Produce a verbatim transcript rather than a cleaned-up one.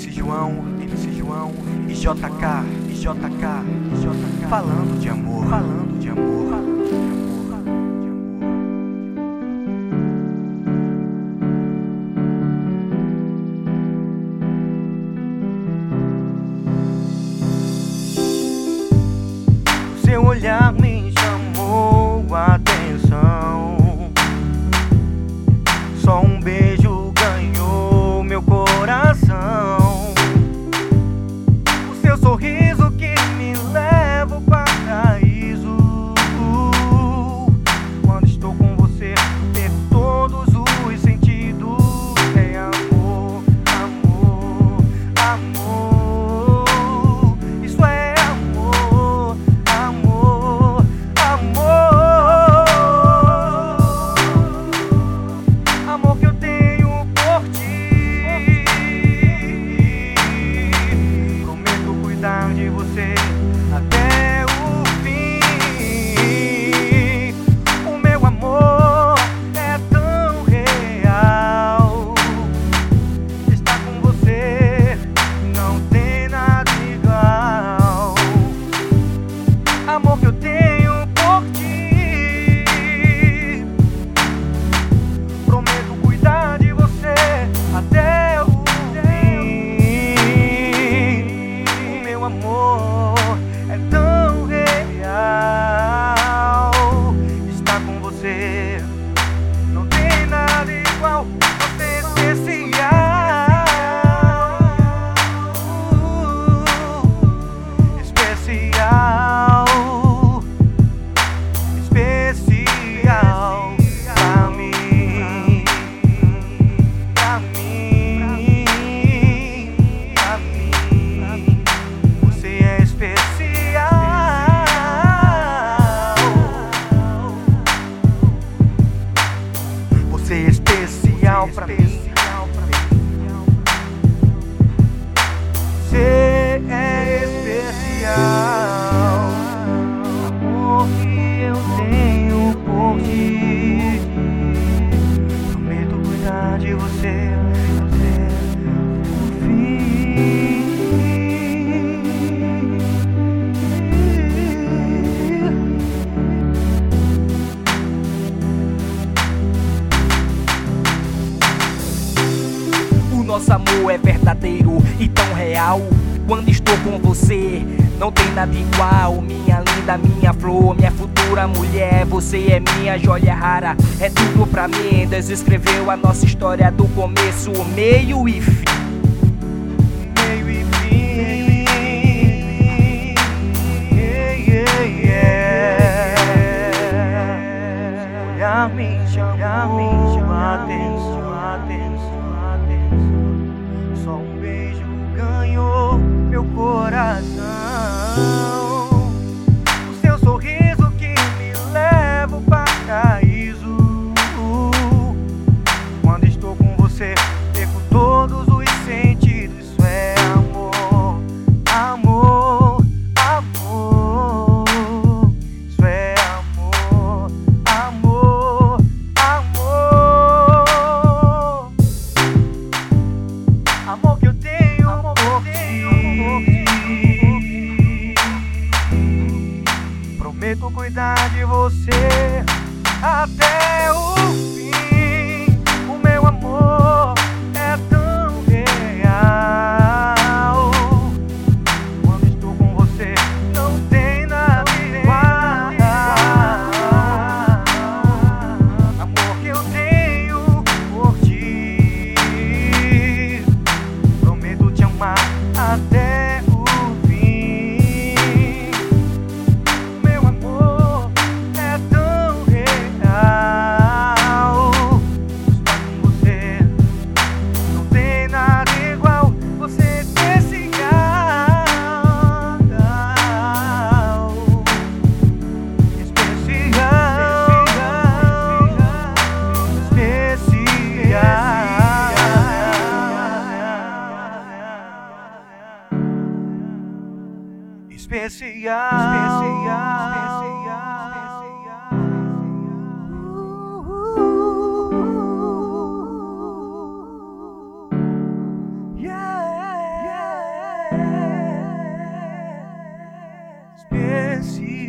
C João, M C João, e J K, e J K, e J K, falando de amor, falando de amor, falando de amor. Seu olhar me chamou a atenção. Só um beijo ganhou meu coração. O seu sorriso que me leva ao paraíso. Quando estou com você, perco todos os sentidos. É amor, amor, amor. Isso é amor, amor, amor. Amor que eu tenho por ti. Prometo cuidar de você até o fim. O meu amor é tão real. Estar com você não tem nada igual. Amor que eu tenho por ti. Prometo cuidar de você até o fim. O meu amor é tão real. Estar com você não tem nada igual. Você é especial, especial, especial pra mim, pra mim, pra mim. Você é especial. Você é especial pra mim. Você é especial. Amor que eu tenho por ti. Prometo cuidar de você até o fim. O nosso amor é verdadeiro e tão real. Quando estou com você, não tem nada igual. Minha linda, minha flor, minha futura mulher. Você é minha joia rara, é tudo pra mim. Deus escreveu a nossa história do começo, meio e fim. Meio e fim. Yeah, yeah, yeah. Seu olhar me chamou a atenção, atenção, atenção. Só um beijo ganhou meu coração. O seu sorriso que me leva ao paraíso. Quando estou com você, perco todos os sentidos. Isso é amor, amor, amor. Isso é amor, amor, amor. Amor que eu tenho por ti. Prometo cuidar de você até o fim. O meu amor é tão real. Quando estou com você, não tem nada igual. Amor que eu tenho por ti. Prometo te amar até o fim. O meu amor é tão real. Estar com você não tem nada igual. Você é especial, especial, especial, especial, especial. Yeah. esquecido.